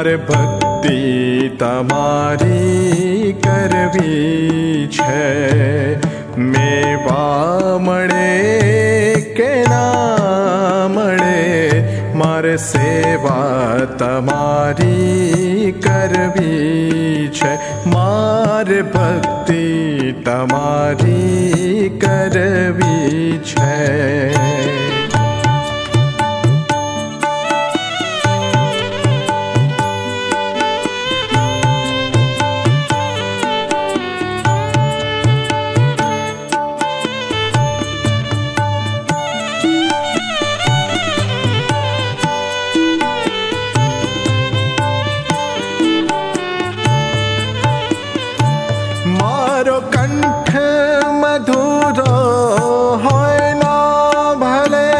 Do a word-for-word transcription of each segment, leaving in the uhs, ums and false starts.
मारे भक्ति तमारी करवी छे, मेवा मळे के ना मळे, मारे सेवा तमारी करवी छे, मारे भक्ति तमारी करवी छे। मारो कंठ मधुरो होय ना भले,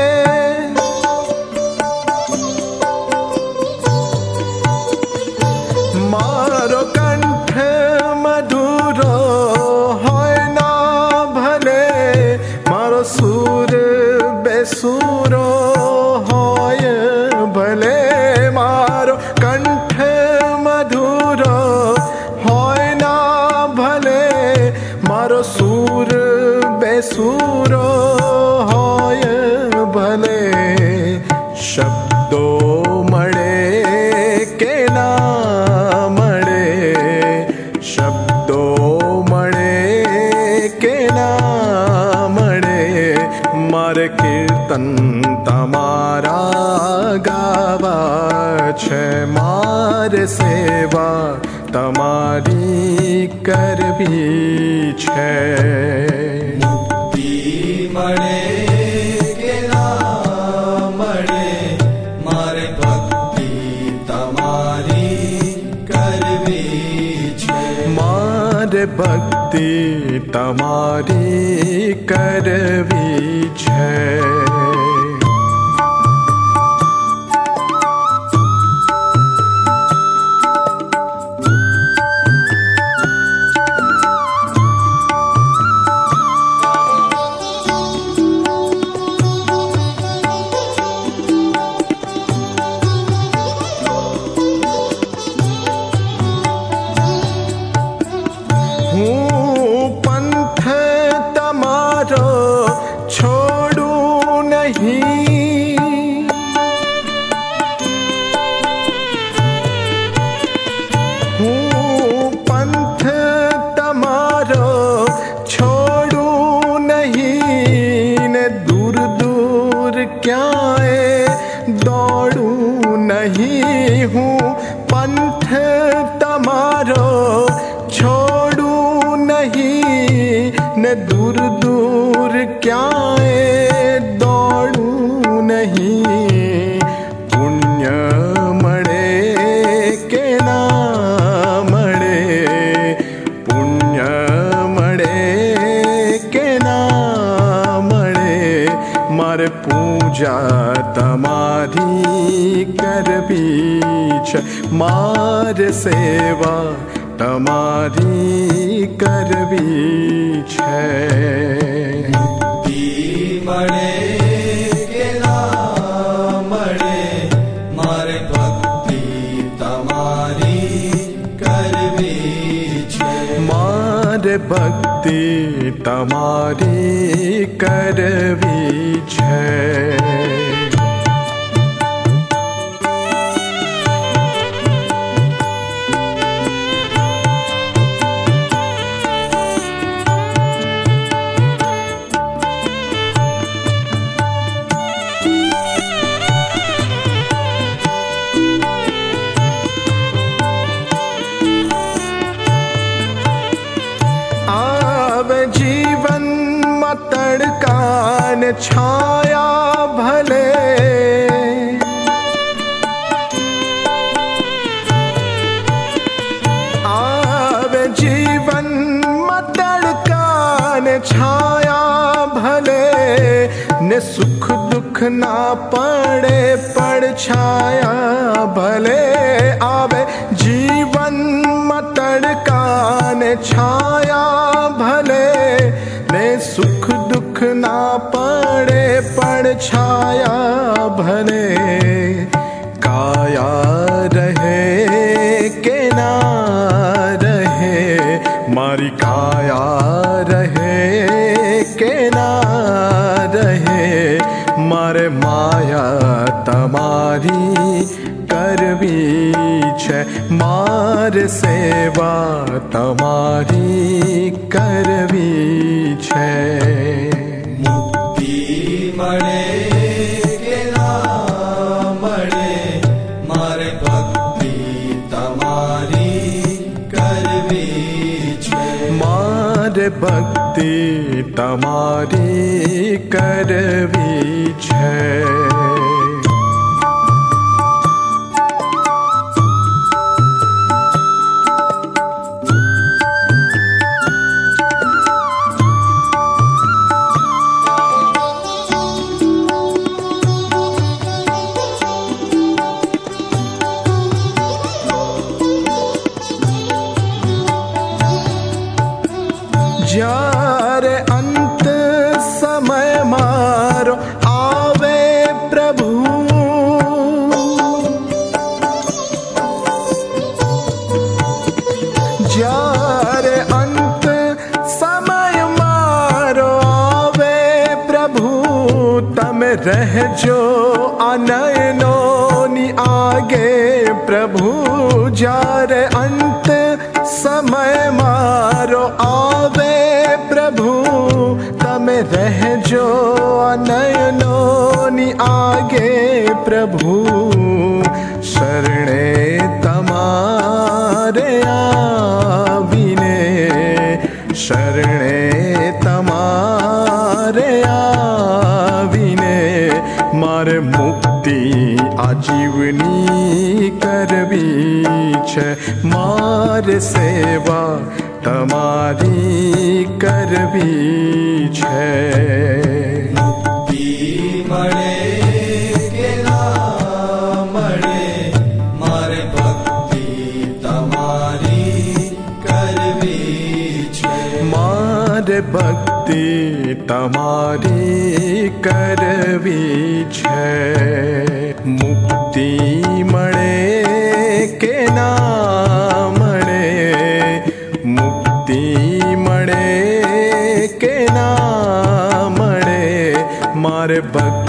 मारो कंठ मधुरो होय ना भले, मारो सूर बेसुरो होय भले, मारो कंठ मधुरो होय ना भले, मारो सूर बेसुरो होय भले, शब्दो मळे के ना मळे, शब्दो मळे के ना मळे, मारे कीर्तन तमारा गावा छे, मारे सेवा तमारी करवी छे। मुक्ति मळे के ना मळे, मारे भक्ति तमारी करवी छे, मारे भक्ति तमारी करवी छे। हूँ पंथ तमारो छोड़ू नहीं, हूँ पंथ तमारो छोड़ू नहीं, ने दूर दूर क्याए दौड़ू नहीं, हूँ पंथ तमारो छोड़ू नहीं, न दूर दूर क्याए दौड़ू नहीं, पुण्य मळे के ना मळे, पुण्य मळे के ना मळे, मारे पूजा तमारी करवी छे, मारे सेवा तमारी करवी छे। मुक्ति मळे के ना मळे, मारे भक्ति तमारी करवी छे, मारे भक्ति तमारी करवी छे। आवे जीवन में तड़का ने छाया भले, आवे जीवन में तड़का ने छाया भले, ने सुख दुख ना पड़े पड़ छाया भले, आवे जीवन में तड़का ने छाया भले, ने सुख दुख ना पड़े पड़ छाया भले, काया रहे मारी काया रहे के ना रहे, मारे माया तमारी करवी छे, मार सेवा तमारी करवी छे। मुक्ति मळे के ना मळे, मारे भक्ति तमारी करवी छे, मार भक्ति तमारी करवी छे। જ્યારે અંત સમય મારો આવે પ્રભુ, જ્યારે અંત સમય મારો આવે પ્રભુ, તમે રહેજો આ નયનોની આગે પ્રભુ, જ્યારે અંત સમય મારો આવે પ્રભુ, તમે રહેજો આ નયનોની આગે પ્રભુ, શરણે તમારે આવીને, શરણે તમારે આવીને, મારે મુક્તિ આજીવની કરવી છે, મારે સેવા તમારી કરવી છે। મુક્તિ મળે કે ના મળે, મારે ભક્તિ તમારી કરવી છે, મારે ભક્તિ તમારી કરવી છે। મુક્તિ મળે કે ના મળે, મુક્તિ મળે કે ના મળે, મારે ભક્તિ